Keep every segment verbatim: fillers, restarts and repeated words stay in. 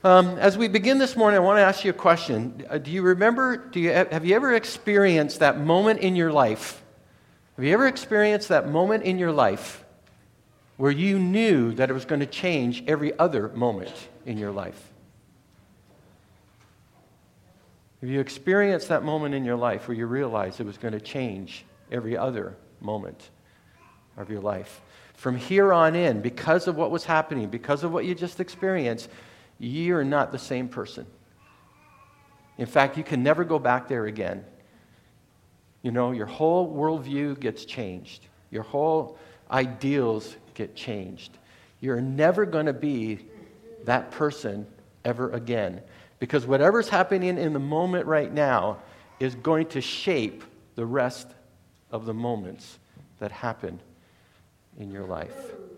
Um, as we begin this morning, I want to ask you a question. Uh, do you remember, do you, have you ever experienced that moment in your life? Have you ever experienced that moment in your life where you knew that it was going to change every other moment in your life? Have you experienced that moment in your life where you realized it was going to change every other moment of your life? From here on in, because of what was happening, because of what you just experienced, you're not the same person. In fact, you can never go back there again. You know, your whole worldview gets changed. Your whole ideals get changed. You're never going to be that person ever again. Because whatever's happening in the moment right now is going to shape the rest of the moments that happen in your life.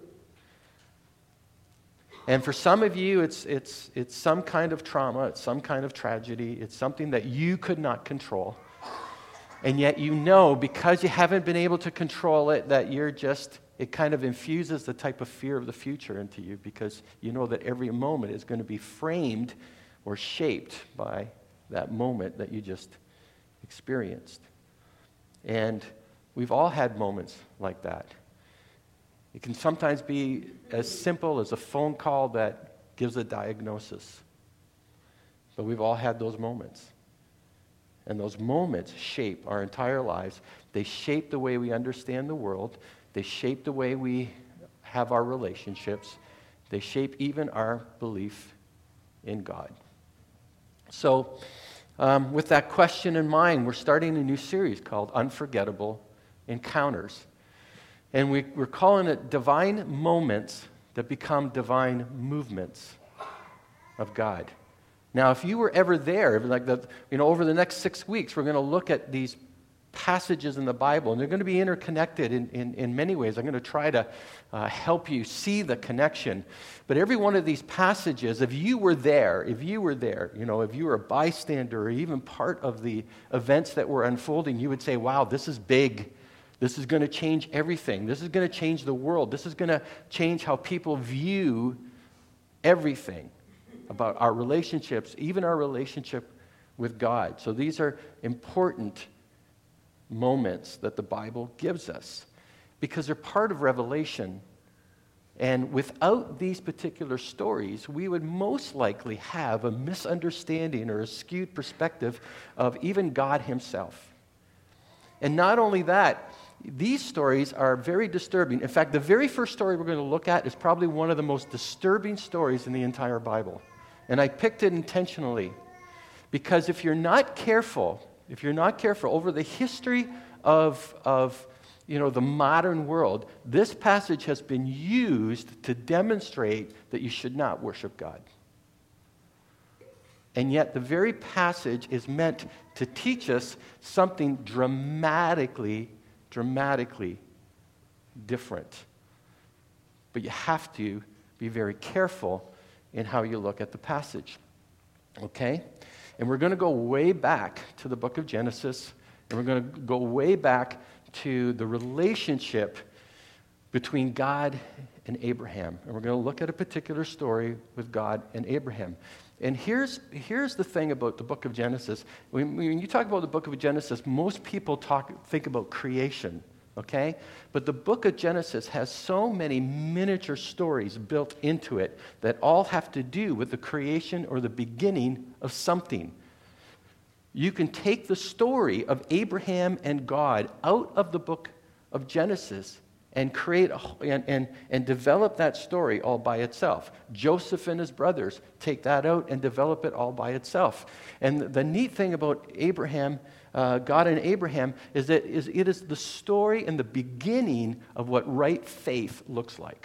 And for some of you, it's, it's, it's some kind of trauma, it's some kind of tragedy, it's something that you could not control. And yet you know, because you haven't been able to control it, that you're just, it kind of infuses the type of fear of the future into you, because you know that every moment is going to be framed or shaped by that moment that you just experienced. And we've all had moments like that. It can sometimes be as simple as a phone call that gives a diagnosis. But we've all had those moments. And those moments shape our entire lives. They shape the way we understand the world. They shape the way we have our relationships. They shape even our belief in God. So, um, with that question in mind, we're starting a new series called Unforgettable Encounters. And we, we're calling it Divine Moments That Become Divine Movements of God. Now, if you were ever there, like the, you know, over the next six weeks, we're going to look at these passages in the Bible, and they're going to be interconnected in, in, in many ways. I'm going to try to uh, help you see the connection. But every one of these passages, if you were there, if you were there, you know, if you were a bystander or even part of the events that were unfolding, you would say, wow, this is big. This is going to change everything. This is going to change the world. This is going to change how people view everything about our relationships, even our relationship with God. So these are important moments that the Bible gives us because they're part of Revelation. And without these particular stories, we would most likely have a misunderstanding or a skewed perspective of even God himself. And not only that, these stories are very disturbing. In fact, the very first story we're going to look at is probably one of the most disturbing stories in the entire Bible. And I picked it intentionally because if you're not careful, if you're not careful over the history of, of you know, the modern world, this passage has been used to demonstrate that you should not worship God. And yet the very passage is meant to teach us something dramatically, dramatically different. But you have to be very careful in how you look at the passage. Okay? And we're going to go way back to the book of Genesis, and we're going to go way back to the relationship between God and Abraham. And we're going to look at a particular story with God and Abraham. And here's, here's the thing about the book of Genesis. When, when you talk about the book of Genesis, most people talk think about creation, okay? But the book of Genesis has so many miniature stories built into it that all have to do with the creation or the beginning of something. You can take the story of Abraham and God out of the book of Genesis and create a, and, and, and develop that story all by itself. Joseph and his brothers take that out and develop it all by itself. And the, the neat thing about Abraham, uh, God and Abraham, is that is, it is the story and the beginning of what right faith looks like.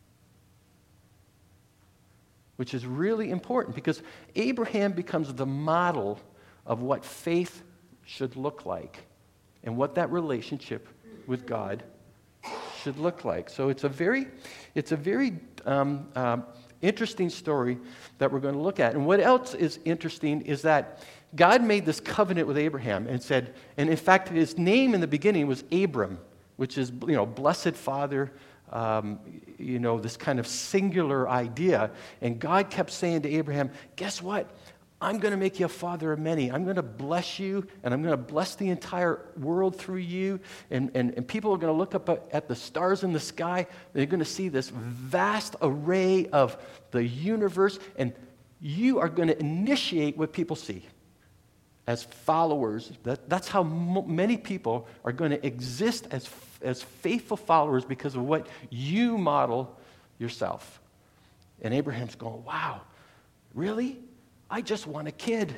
Which is really important because Abraham becomes the model of what faith should look like and what that relationship with God should look like. So it's a very, it's a very um, uh, interesting story that we're going to look at. And what else is interesting is that God made this covenant with Abraham and said, and in fact, his name in the beginning was Abram, which is, you know, blessed father um, you know, this kind of singular idea. And God kept saying to Abraham, guess what? I'm going to make you a father of many. I'm going to bless you, and I'm going to bless the entire world through you. And, and, and people are going to look up at the stars in the sky. They're going to see this vast array of the universe, and you are going to initiate what people see as followers. That, that's how m- many people are going to exist as, as faithful followers because of what you model yourself. And Abraham's going, wow, really? I just want a kid.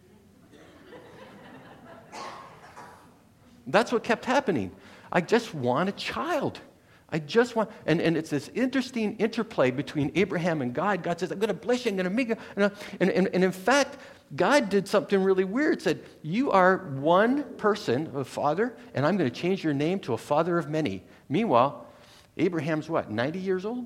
That's what kept happening. I just want a child. I just want, and, and it's this interesting interplay between Abraham and God. God says, I'm going to bless you, I'm going to make you. And, and, and in fact, God did something really weird. Said, you are one person, a father, and I'm going to change your name to a father of many. Meanwhile, Abraham's what, ninety years old?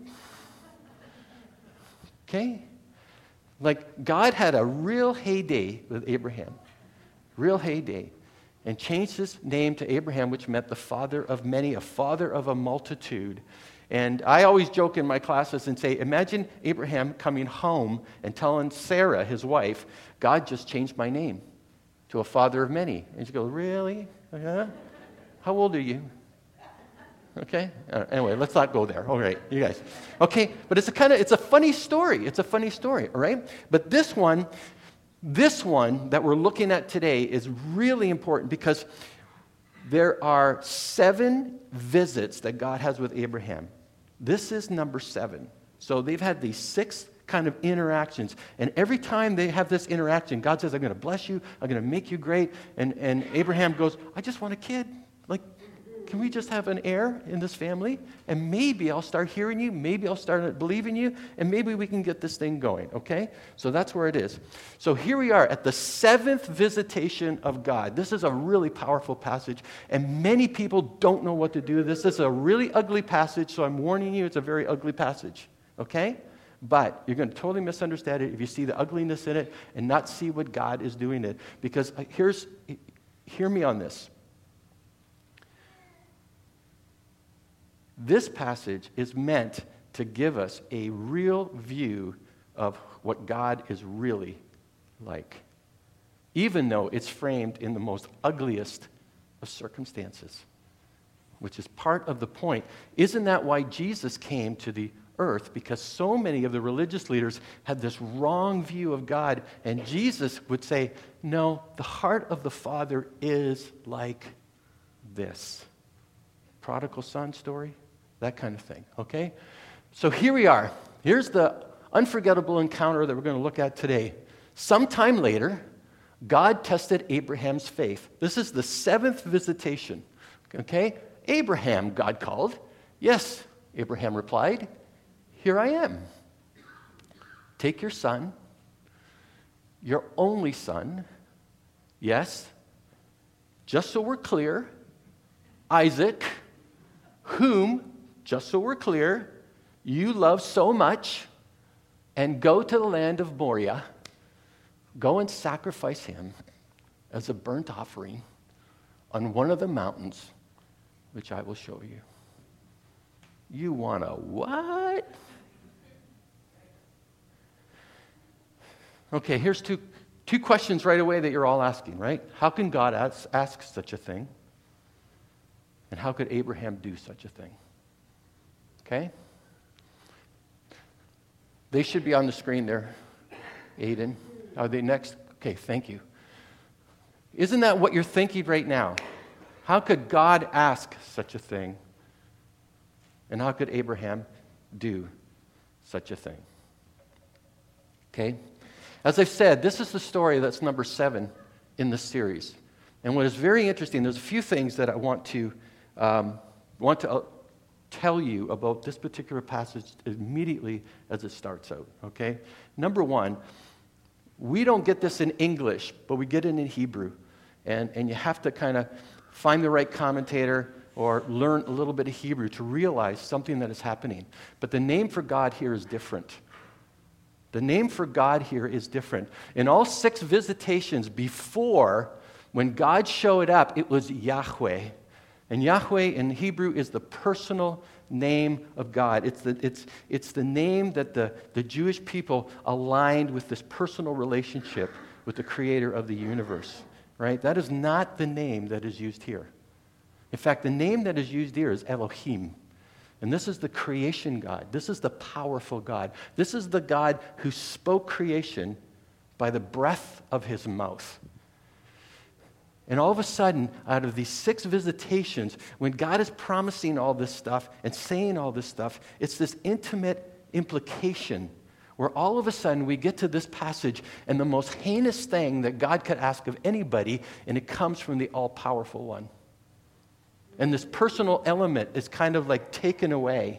Okay? Like, God had a real heyday with Abraham, real heyday, and changed his name to Abraham, which meant the father of many, a father of a multitude. And I always joke in my classes and say, imagine Abraham coming home and telling Sarah, his wife, God just changed my name to a father of many. And she goes, really? Uh-huh. How old are you? Okay. Uh, anyway, let's not go there. All right, you guys. Okay, but it's a kind of it's a funny story. It's a funny story. All right. But this one, this one that we're looking at today is really important because there are seven visits that God has with Abraham. This is number seven. So they've had these six kind of interactions, and every time they have this interaction, God says, "I'm going to bless you. I'm going to make you great." And and Abraham goes, "I just want a kid. Like, can we just have an heir in this family? And maybe I'll start hearing you. Maybe I'll start believing you. And maybe we can get this thing going." Okay? So that's where it is. So here we are at the seventh visitation of God. This is a really powerful passage. And many people don't know what to do. This is a really ugly passage. So I'm warning you, it's a very ugly passage. Okay? But you're going to totally misunderstand it if you see the ugliness in it and not see what God is doing in it. Because here's, hear me on this. This passage is meant to give us a real view of what God is really like, even though it's framed in the most ugliest of circumstances, which is part of the point. Isn't that why Jesus came to the earth? Because so many of the religious leaders had this wrong view of God, and Jesus would say, no, the heart of the Father is like this. Prodigal son story? That kind of thing, okay? So here we are. Here's the unforgettable encounter that we're going to look at today. Sometime later, God tested Abraham's faith. This is the seventh visitation, okay? Abraham, God called. Yes, Abraham replied, here I am. Take your son, your only son. Yes, just so we're clear, Isaac, whom, just so we're clear, you love so much, and go to the land of Moriah. Go and sacrifice him as a burnt offering on one of the mountains, which I will show you. You want to what? Okay, here's two, two questions right away that you're all asking, right? How can God ask, ask such a thing? And how could Abraham do such a thing? Okay? They should be on the screen there, Aiden. Are they next? Okay, thank you. Isn't that what you're thinking right now? How could God ask such a thing? And how could Abraham do such a thing? Okay? As I've said, this is the story that's number seven in the series. And what is very interesting, there's a few things that I want to um, want to uh, tell you about this particular passage immediately as it starts out, okay? Number one, we don't get this in English, but we get it in Hebrew. And, and you have to kind of find the right commentator or learn a little bit of Hebrew to realize something that is happening. But the name for God here is different. The name for God here is different. In all six visitations before, when God showed up, it was Yahweh. And Yahweh in Hebrew is the personal name of God. It's the, it's, it's the name that the, the Jewish people aligned with this personal relationship with the creator of the universe, right? That is not the name that is used here. In fact, the name that is used here is Elohim. And this is the creation God. This is the powerful God. This is the God who spoke creation by the breath of his mouth. And all of a sudden, out of these six visitations, when God is promising all this stuff and saying all this stuff, it's this intimate implication where all of a sudden we get to this passage and the most heinous thing that God could ask of anybody, and it comes from the all-powerful one. And this personal element is kind of like taken away.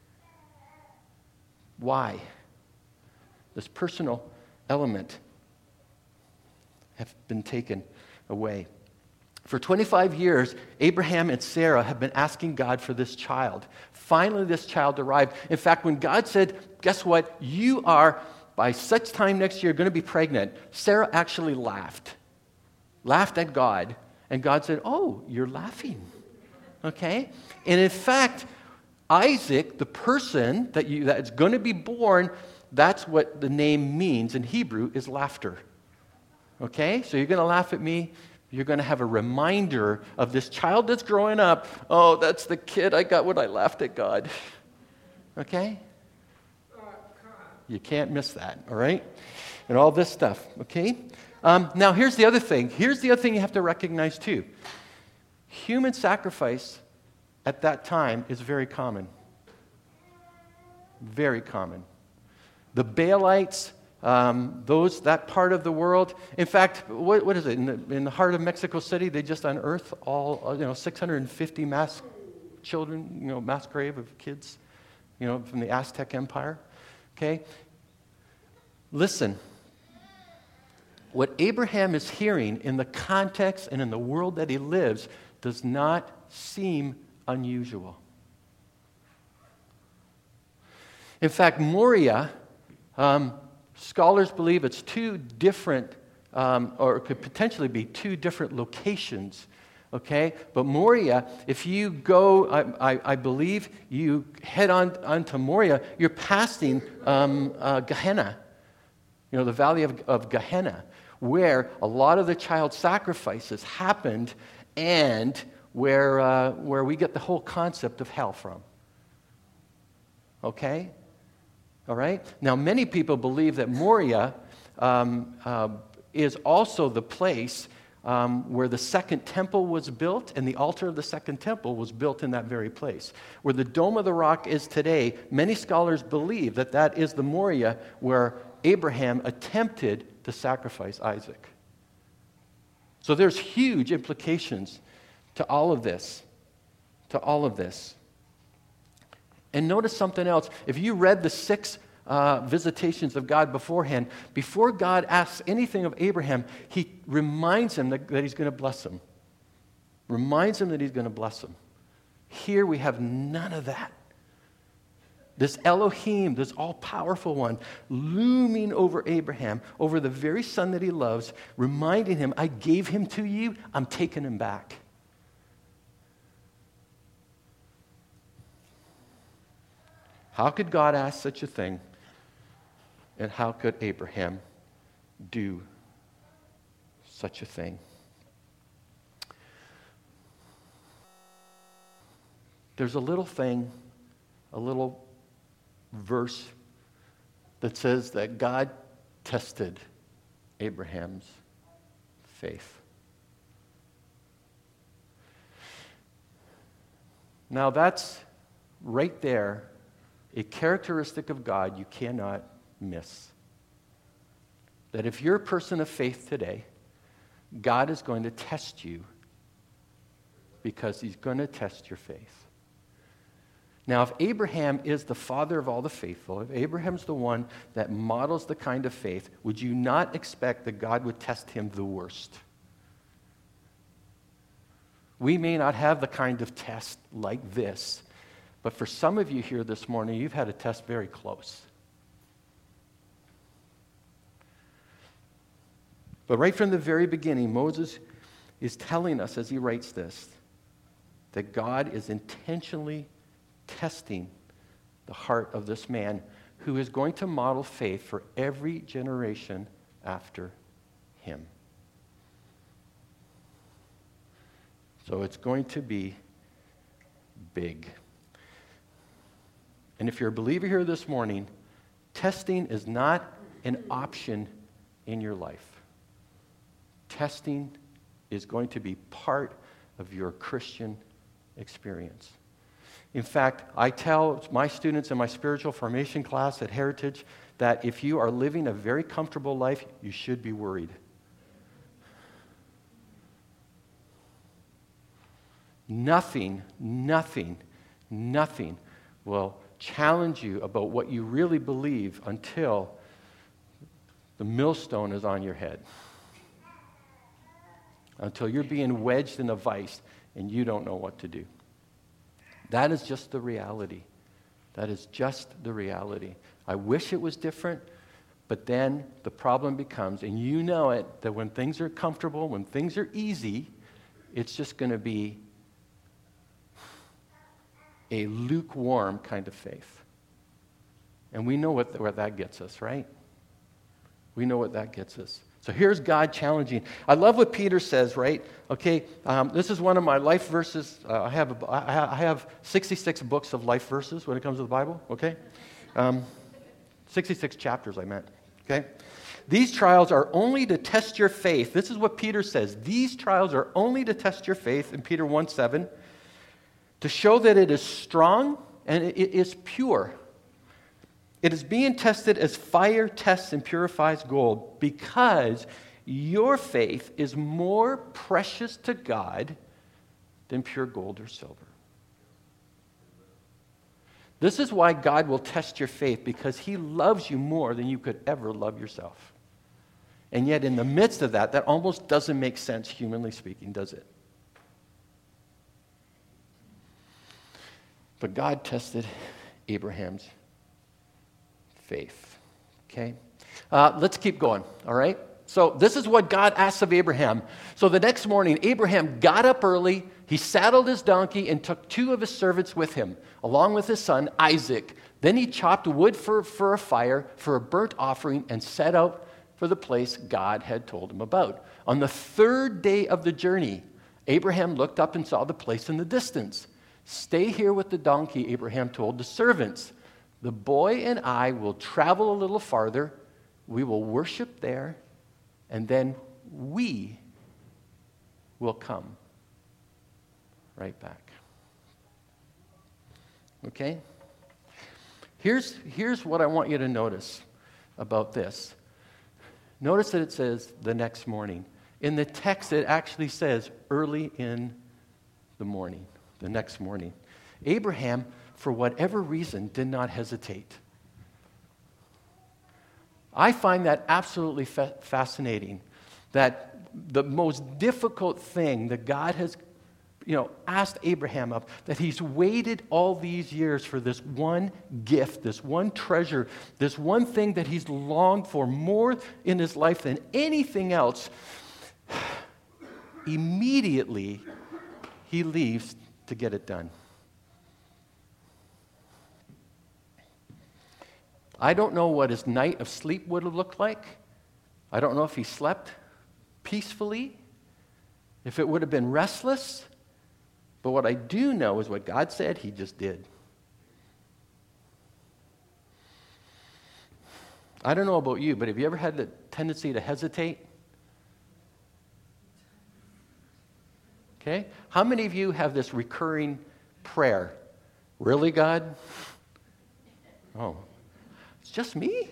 Why? This personal element have been taken away. For twenty-five years, Abraham and Sarah have been asking God for this child. Finally, this child arrived. In fact, when God said, guess what? You are, by such time next year, going to be pregnant, Sarah actually laughed. Laughed at God. And God said, oh, you're laughing. Okay? And in fact, Isaac, the person that you that's going to be born, that's what the name means in Hebrew, is laughter. Okay? So you're going to laugh at me. You're going to have a reminder of this child that's growing up. Oh, that's the kid I got when I laughed at God. Okay? You can't miss that, all right? And all this stuff, okay? Um, now, here's the other thing. Here's the other thing you have to recognize, too. Human sacrifice at that time is very common. Very common. The Baalites, um, those that part of the world. In fact, what, what is it? In the, in the heart of Mexico City, they just unearthed all, you know, six hundred fifty mass children, you know, mass grave of kids, you know, from the Aztec Empire. Okay? Listen. What Abraham is hearing in the context and in the world that he lives does not seem unusual. In fact, Moriah, um, scholars believe it's two different, um, or it could potentially be two different locations, okay? But Moriah, if you go, I, I, I believe you head on onto Moriah, you're passing um, uh, Gehenna, you know, the valley of, of Gehenna, where a lot of the child sacrifices happened and where, uh, where we get the whole concept of hell from. Okay? All right? Now, many people believe that Moriah um, uh, is also the place um, where the second temple was built, and the altar of the second temple was built in that very place. Where the Dome of the Rock is today, many scholars believe that that is the Moriah where Abraham attempted to sacrifice Isaac. So there's huge implications to all of this. To all of this. And notice something else. If you read the six uh, visitations of God beforehand, before God asks anything of Abraham, he reminds him that, that he's going to bless him. Reminds him that he's going to bless him. Here we have none of that. This Elohim, this all-powerful one, looming over Abraham, over the very son that he loves, reminding him, I gave him to you, I'm taking him back. How could God ask such a thing? And how could Abraham do such a thing? There's a little thing, a little verse that says that God tested Abraham's faith. Now that's right there a characteristic of God you cannot miss. That if you're a person of faith today, God is going to test you because he's going to test your faith. Now, if Abraham is the father of all the faithful, if Abraham's the one that models the kind of faith, would you not expect that God would test him the worst? We may not have the kind of test like this, but for some of you here this morning, you've had a test very close. But right from the very beginning, Moses is telling us as he writes this, that God is intentionally testing the heart of this man who is going to model faith for every generation after him. So it's going to be big. And if you're a believer here this morning, testing is not an option in your life. Testing is going to be part of your Christian experience. In fact, I tell my students in my spiritual formation class at Heritage that if you are living a very comfortable life, you should be worried. Nothing, nothing, nothing will challenge you about what you really believe until the millstone is on your head. Until you're being wedged in a vice and you don't know what to do. That is just the reality. That is just the reality. I wish it was different, but then the problem becomes, and you know it, that when things are comfortable, when things are easy, it's just going to be a lukewarm kind of faith. And we know what, where that gets us, right? We know what that gets us. So here's God challenging. I love what Peter says, right? Okay, um, this is one of my life verses. Uh, I have a, I have sixty-six books of life verses when it comes to the Bible, okay? Um, sixty-six chapters, I meant, okay? These trials are only to test your faith. This is what Peter says. These trials are only to test your faith in Peter one seven, to show that it is strong and it is pure. It is being tested as fire tests and purifies gold because your faith is more precious to God than pure gold or silver. This is why God will test your faith, because he loves you more than you could ever love yourself. And yet in the midst of that, that almost doesn't make sense, humanly speaking, does it? But God tested Abraham's faith. Okay? Uh, let's keep going, all right? So this is what God asks of Abraham. So the next morning, Abraham got up early, he saddled his donkey and took two of his servants with him, along with his son Isaac. Then he chopped wood for, for a fire, for a burnt offering, and set out for the place God had told him about. On the third day of the journey, Abraham looked up and saw the place in the distance. "Stay here with the donkey," Abraham told the servants. "The boy and I will travel a little farther. We will worship there, and then we will come right back." Okay? Here's, here's what I want you to notice about this. Notice that it says the next morning. In the text, it actually says early in the morning, the next morning. Abraham, for whatever reason, did not hesitate. I find that absolutely fa- fascinating, that the most difficult thing that God has, you know, asked Abraham of, that he's waited all these years for this one gift, this one treasure, this one thing that he's longed for more in his life than anything else. Immediately, he leaves to get it done. I don't know what his night of sleep would have looked like. I don't know if he slept peacefully, if it would have been restless. But what I do know is what God said, he just did. I don't know about you, but have you ever had the tendency to hesitate? Okay? How many of you have this recurring prayer? Really, God? Oh, it's just me?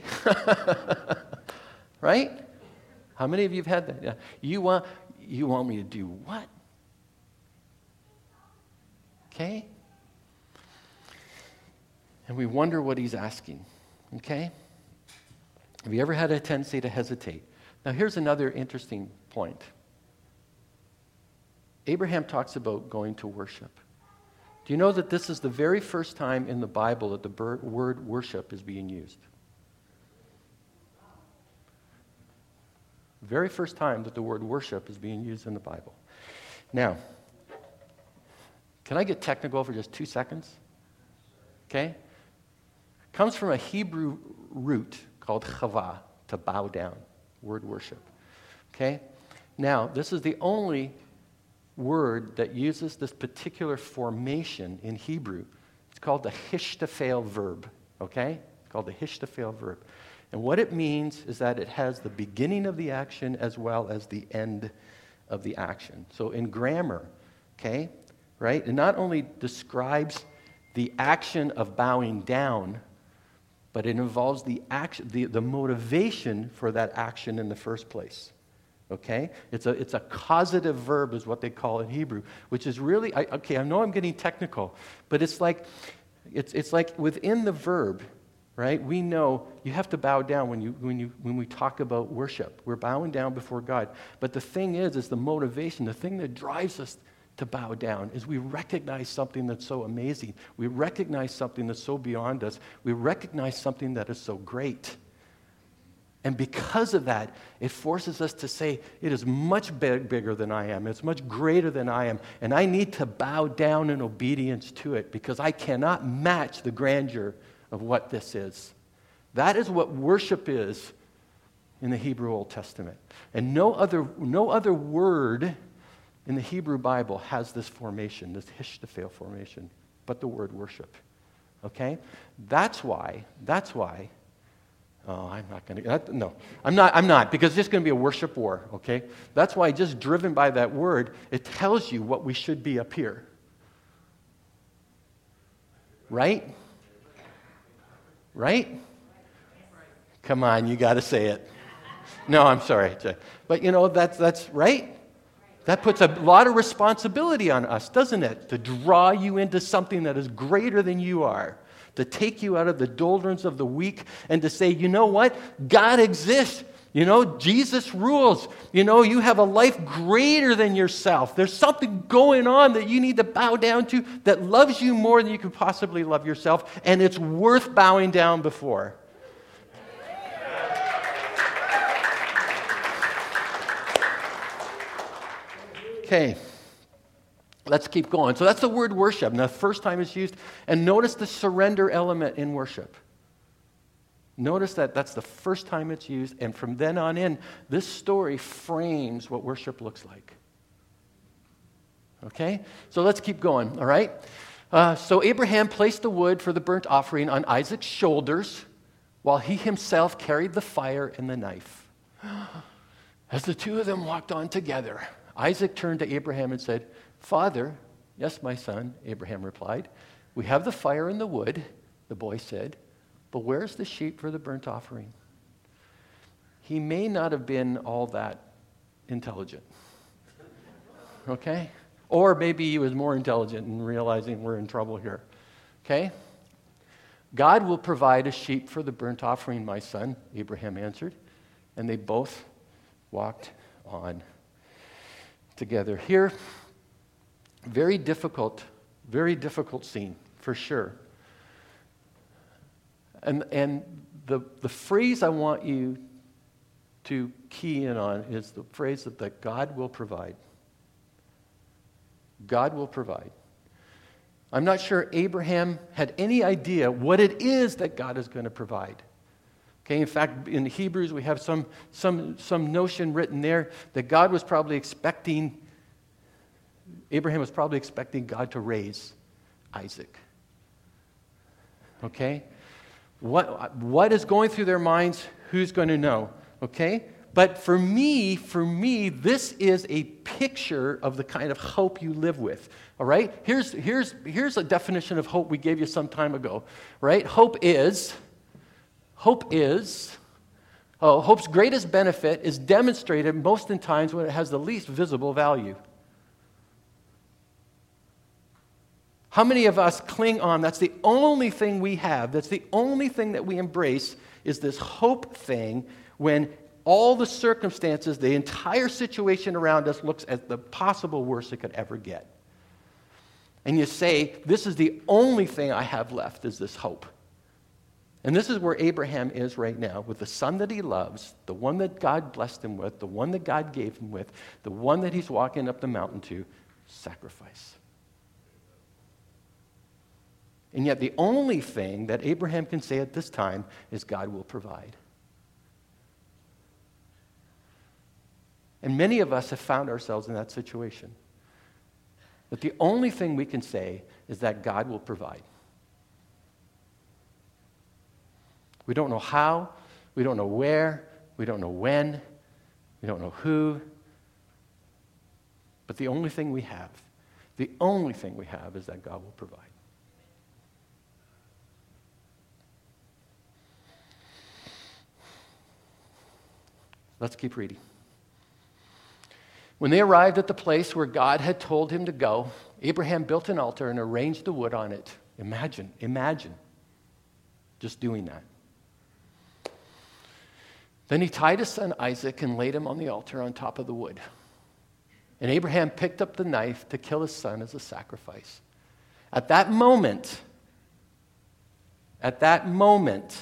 Right? How many of you have had that? Yeah. You want, you want me to do what? Okay? And we wonder what he's asking. Okay? Have you ever had a tendency to hesitate? Now, here's another interesting point. Abraham talks about going to worship. Do you know that this is the very first time in the Bible that the word worship is being used? Very first time that the word worship is being used in the Bible. Now, can I get technical for just two seconds? Okay? Comes from a Hebrew root called chava, to bow down, word worship. Okay? Now, this is the only word that uses this particular formation in Hebrew. It's called the hishtafel verb. Okay? It's called the hishtafel verb. And what it means is that it has the beginning of the action as well as the end of the action. So in grammar, okay, right, it not only describes the action of bowing down, but it involves the action, the, the motivation for that action in the first place. Okay? It's a, it's a causative verb is what they call it in Hebrew, which is really, I, okay, I know I'm getting technical, but it's like, it's, it's like within the verb, right? We know you have to bow down when you when you when we talk about worship. We're bowing down before God. But the thing is, is the motivation, the thing that drives us to bow down is we recognize something that's so amazing. We recognize something that's so beyond us. We recognize something that is so great. And because of that, it forces us to say, it is much big, bigger than I am. It's much greater than I am. And I need to bow down in obedience to it because I cannot match the grandeur of what this is. That is what worship is in the Hebrew Old Testament. And no other, no other word in the Hebrew Bible has this formation, this hishtafel formation, but the word worship. Okay? That's why, that's why, oh, I'm not going to, no, I'm not, I'm not, because it's just going to be a worship war, okay? That's why, just driven by that word, it tells you what we should be up here. Right? Right? Come on, you got to say it. No, I'm sorry. But you know, that's, that's right. That puts a lot of responsibility on us, doesn't it? To draw you into something that is greater than you are. To take you out of the doldrums of the weak and to say, you know what? God exists. You know, Jesus rules. You know, you have a life greater than yourself. There's something going on that you need to bow down to that loves you more than you could possibly love yourself, and it's worth bowing down before. Okay, let's keep going. So that's the word worship. Now, the first time it's used, and notice the surrender element in worship. Notice that that's the first time it's used, and from then on in, this story frames what worship looks like. Okay? So let's keep going, all right? Uh, so Abraham placed the wood for the burnt offering on Isaac's shoulders, while he himself carried the fire and the knife. As the two of them walked on together, Isaac turned to Abraham and said, "Father," "Yes, my son," Abraham replied. "We have the fire and the wood," the boy said. "But where's the sheep for the burnt offering?" He may not have been all that intelligent. Okay? Or maybe he was more intelligent in realizing we're in trouble here. Okay? "God will provide a sheep for the burnt offering, my son," Abraham answered. And they both walked on together. Here, very difficult, very difficult scene, for sure. And, and the, the phrase I want you to key in on is the phrase that, that God will provide. God will provide. I'm not sure Abraham had any idea what it is that God is going to provide. Okay, in fact, in Hebrews, we have some, some, some notion written there that God was probably expecting, Abraham was probably expecting God to raise Isaac. Okay? What, what is going through their minds, who's going to know? Okay? But for me, for me, this is a picture of the kind of hope you live with. All right? Here's, here's, here's a definition of hope we gave you some time ago. Right? Hope is... Hope is, oh, hope's greatest benefit is demonstrated most in times when it has the least visible value. How many of us cling on? That's the only thing we have. That's the only thing that we embrace is this hope thing when all the circumstances, the entire situation around us looks at the possible worst it could ever get. And you say, this is the only thing I have left is this hope. And this is where Abraham is right now, with the son that he loves, the one that God blessed him with, the one that God gave him with, the one that he's walking up the mountain to, sacrifice. And yet the only thing that Abraham can say at this time is God will provide. And many of us have found ourselves in that situation. That the only thing we can say is that God will provide. We don't know how, we don't know where, we don't know when, we don't know who. But the only thing we have, the only thing we have is that God will provide. Let's keep reading. When they arrived at the place where God had told him to go, Abraham built an altar and arranged the wood on it. Imagine, imagine just doing that. Then he tied his son Isaac and laid him on the altar on top of the wood. And Abraham picked up the knife to kill his son as a sacrifice. At that moment, at that moment,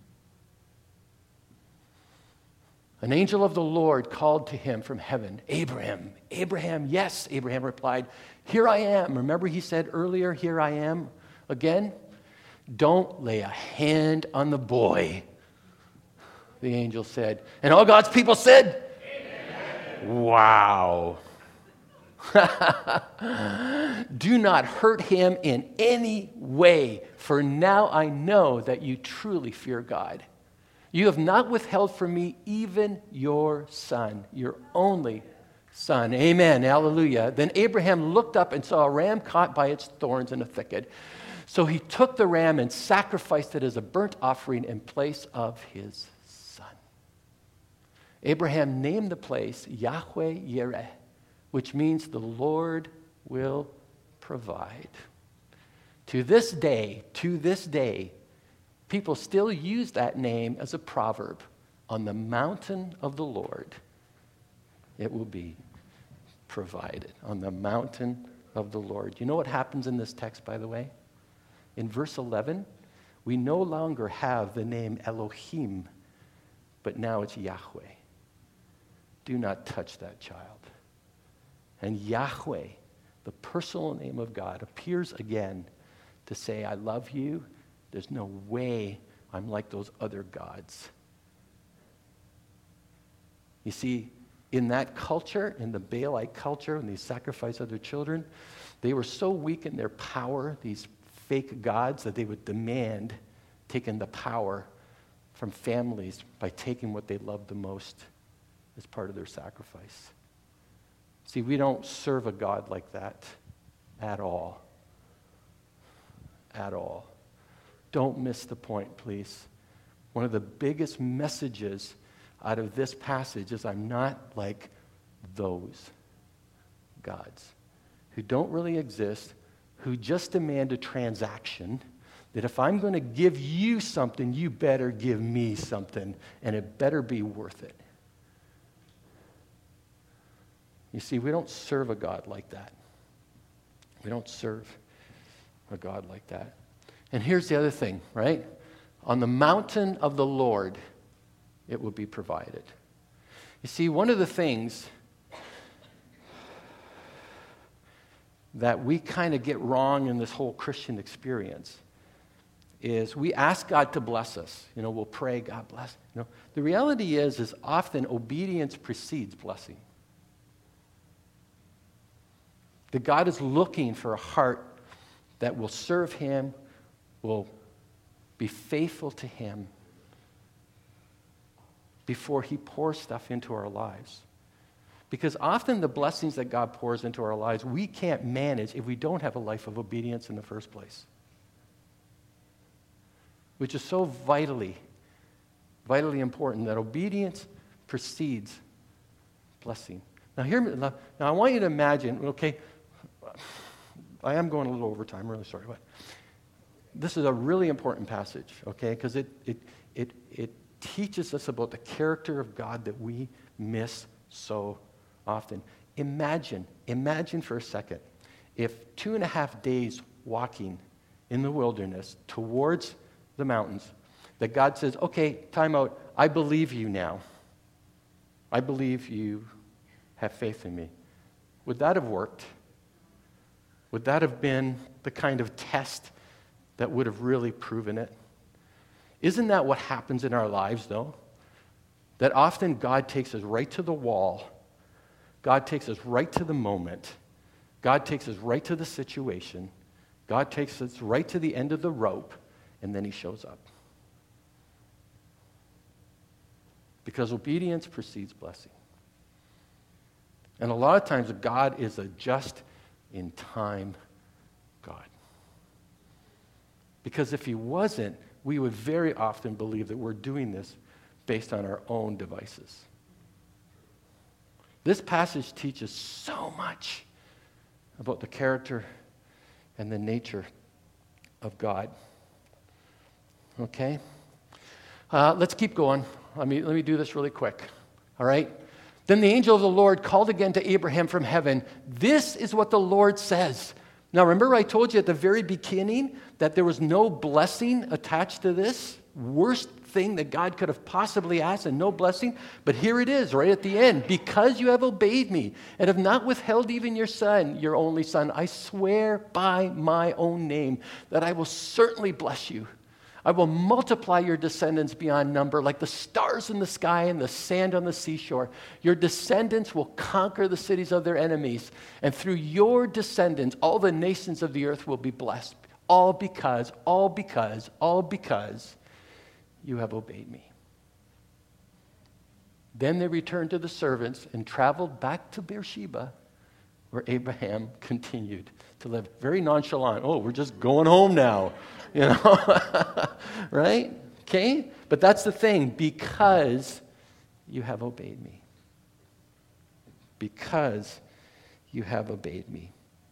an angel of the Lord called to him from heaven, Abraham, Abraham, yes, Abraham replied, here I am. Remember he said earlier, here I am again? Don't lay a hand on the boy, the angel said. And all God's people said, amen. Wow. Do not hurt him in any way, for now I know that you truly fear God. You have not withheld from me even your son, your only son. Amen. Hallelujah. Then Abraham looked up and saw a ram caught by its thorns in a thicket. So he took the ram and sacrificed it as a burnt offering in place of his son. Abraham named the place Yahweh Yireh, which means the Lord will provide. To this day, to this day, people still use that name as a proverb. On the mountain of the Lord, it will be provided. On the mountain of the Lord. You know what happens in this text, by the way? In verse eleven, we no longer have the name Elohim, but now it's Yahweh. Do not touch that child. And Yahweh, the personal name of God, appears again to say, I love you. There's no way I'm like those other gods. You see, in that culture, in the Baalite culture, when they sacrificed other children, they were so weak in their power, these fake gods, that they would demand taking the power from families by taking what they loved the most as part of their sacrifice. See, we don't serve a God like that at all. At all. Don't miss the point, please. One of the biggest messages out of this passage is I'm not like those gods who don't really exist, who just demand a transaction, that if I'm going to give you something, you better give me something, and it better be worth it. You see, we don't serve a God like that. We don't serve a God like that. And here's the other thing, right? On the mountain of the Lord, it will be provided. You see, one of the things that we kind of get wrong in this whole Christian experience is we ask God to bless us. You know, we'll pray, God bless. You know, the reality is, is often obedience precedes blessing. That God is looking for a heart that will serve Him, will be faithful to Him before He pours stuff into our lives. Because often the blessings that God pours into our lives, we can't manage if we don't have a life of obedience in the first place. Which is so vitally, vitally important that obedience precedes blessing. Now, hear me. Now, I want you to imagine, okay, I am going a little over time, I'm really sorry, but this is a really important passage, okay, because it, it, it, it teaches us about the character of God that we miss so often. Imagine, imagine for a second, if two and a half days walking in the wilderness towards the mountains, that God says, okay, time out, I believe you now. I believe you have faith in me. Would that have worked? Would that have been the kind of test that would have really proven it? Isn't that what happens in our lives, though? That often God takes us right to the wall. God takes us right to the moment. God takes us right to the situation. God takes us right to the end of the rope, and then he shows up. Because obedience precedes blessing. And a lot of times, God is a just-in-time God. Because if he wasn't, we would very often believe that we're doing this based on our own devices. This passage teaches so much about the character and the nature of God. Okay? Uh, let's keep going. Let me, let me do this really quick. All right? Then the angel of the Lord called again to Abraham from heaven. This is what the Lord says. Now, remember I told you at the very beginning that there was no blessing attached to this? Worst thing that God could have possibly asked, and no blessing. But here it is, right at the end. Because you have obeyed me and have not withheld even your son, your only son, I swear by my own name that I will certainly bless you. I will multiply your descendants beyond number, like the stars in the sky and the sand on the seashore. Your descendants will conquer the cities of their enemies, and through your descendants, all the nations of the earth will be blessed. All because, all because, all because you have obeyed me. Then they returned to the servants and traveled back to Beersheba, where Abraham continued to live. Very nonchalant. Oh, we're just going home now. You know, right? Okay? But that's the thing. Because you have obeyed me. Because you have obeyed me.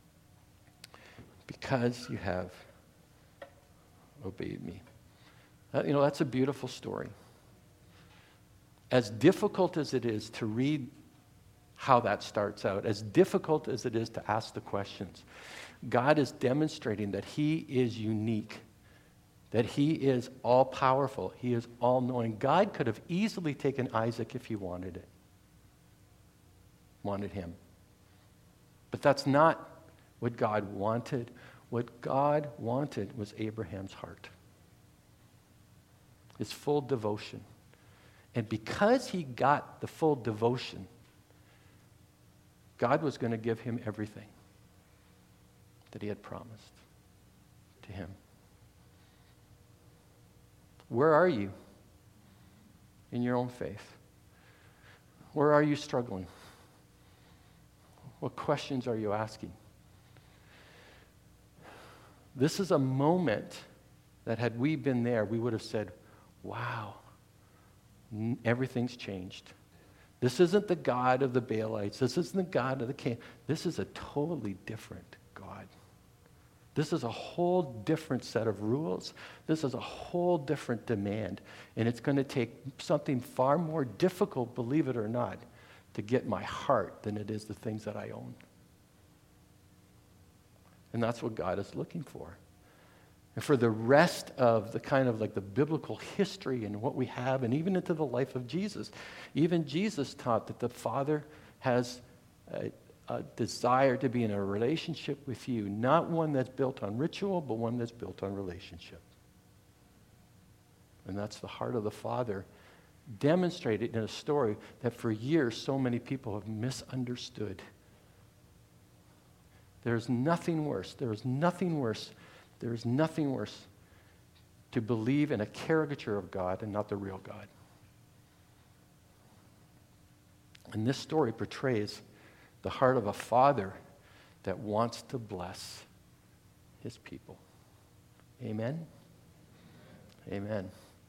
Because you have obeyed me. Uh, you know, that's a beautiful story. As difficult as it is to read how that starts out, as difficult as it is to ask the questions, God is demonstrating that he is unique, that he is all-powerful, he is all-knowing. God could have easily taken Isaac if he wanted it, wanted him. But that's not what God wanted. What God wanted was Abraham's heart, his full devotion. And because he got the full devotion, God was going to give him everything that he had promised to him. Where are you in your own faith? Where are you struggling? What questions are you asking? This is a moment that had we been there, we would have said, wow, everything's changed. This isn't the God of the Baalites. This isn't the God of the king. This is a totally different God. This is a whole different set of rules. This is a whole different demand. And it's going to take something far more difficult, believe it or not, to get my heart than it is the things that I own. And that's what God is looking for. And for the rest of the kind of like the biblical history and what we have, and even into the life of Jesus, even Jesus taught that the Father has a, a desire to be in a relationship with you, not one that's built on ritual, but one that's built on relationship. And that's the heart of the Father, demonstrated in a story that for years so many people have misunderstood. There's nothing worse. There is nothing worse. There is nothing worse to believe in a caricature of God and not the real God. And this story portrays the heart of a father that wants to bless his people. Amen? Amen.